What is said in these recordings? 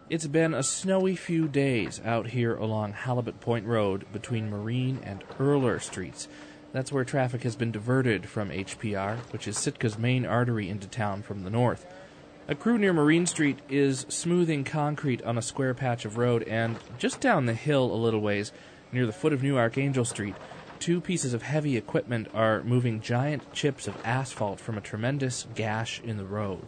It's been a snowy few days out here along Halibut Point Road between Marine and Erler Streets. That's where traffic has been diverted from HPR, which is Sitka's main artery into town from the north. A crew near Marine Street is smoothing concrete on a square patch of road, and just down the hill a little ways, near the foot of New Archangel Street, two pieces of heavy equipment are moving giant chips of asphalt from a tremendous gash in the road.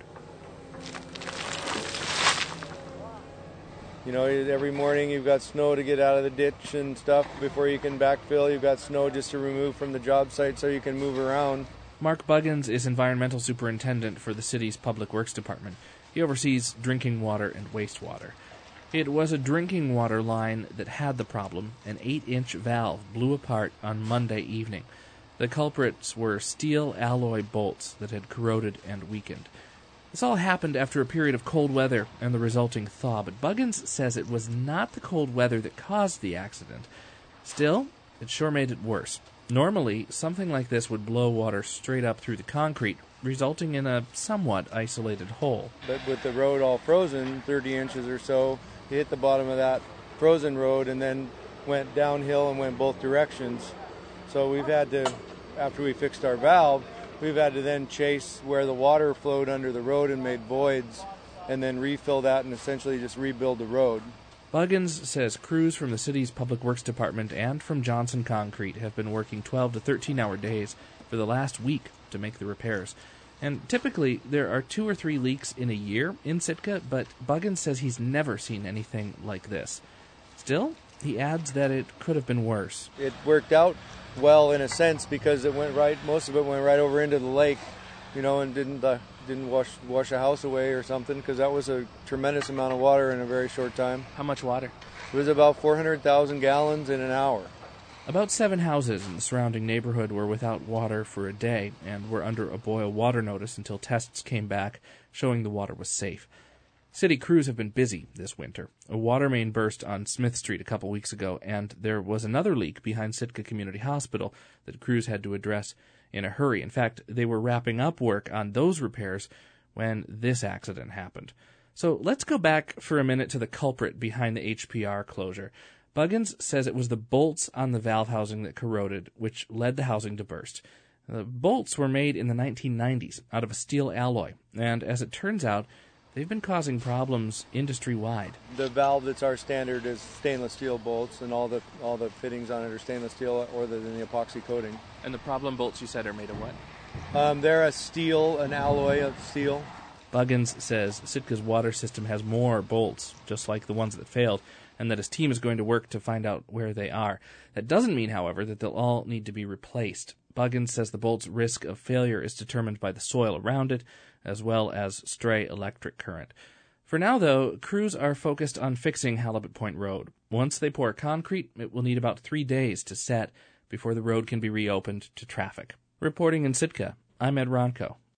You know, every morning you've got snow to get out of the ditch and stuff before you can backfill. You've got snow just to remove from the job site so you can move around. Mark Buggins is environmental superintendent for the city's Public Works Department. He oversees drinking water and wastewater. It was a drinking water line that had the problem. An 8-inch valve blew apart on Monday evening. The culprits were steel alloy bolts that had corroded and weakened. This all happened after a period of cold weather and the resulting thaw, but Buggins says it was not the cold weather that caused the accident. Still, it sure made it worse. Normally, something like this would blow water straight up through the concrete, resulting in a somewhat isolated hole. But with the road all frozen, 30 inches or so, it hit the bottom of that frozen road and then went downhill and went both directions. So we've had to, after we fixed our valve, we've had to then chase where the water flowed under the road and made voids, and then refill that and essentially just rebuild the road. Buggins says crews from the city's Public Works Department and from Johnson Concrete have been working 12 to 13-hour days for the last week to make the repairs. And typically, there are 2 or 3 leaks in a year in Sitka, but Buggins says he's never seen anything like this. Still, he adds that it could have been worse. It worked out well in a sense because most of it went right over into the lake, you know, and didn't wash a house away or something, because that was a tremendous amount of water in a very short time. How much water? It was about 400,000 gallons in an hour. About 7 houses in the surrounding neighborhood were without water for a day and were under a boil water notice until tests came back showing the water was safe. City crews have been busy this winter. A water main burst on Smith Street a couple weeks ago, and there was another leak behind Sitka Community Hospital that crews had to address in a hurry. In fact, they were wrapping up work on those repairs when this accident happened. So let's go back for a minute to the culprit behind the HPR closure. Buggins says it was the bolts on the valve housing that corroded, which led the housing to burst. The bolts were made in the 1990s out of a steel alloy, and as it turns out, they've been causing problems industry-wide. The valve that's our standard is stainless steel bolts, and all the fittings on it are stainless steel other than the epoxy coating. And the problem bolts, you said, are made of what? They're an alloy of steel. Buggins says Sitka's water system has more bolts, just like the ones that failed, and that his team is going to work to find out where they are. That doesn't mean, however, that they'll all need to be replaced. Buggins says the bolt's risk of failure is determined by the soil around it, as well as stray electric current. For now, though, crews are focused on fixing Halibut Point Road. Once they pour concrete, it will need about 3 days to set before the road can be reopened to traffic. Reporting in Sitka, I'm Ed Ronco.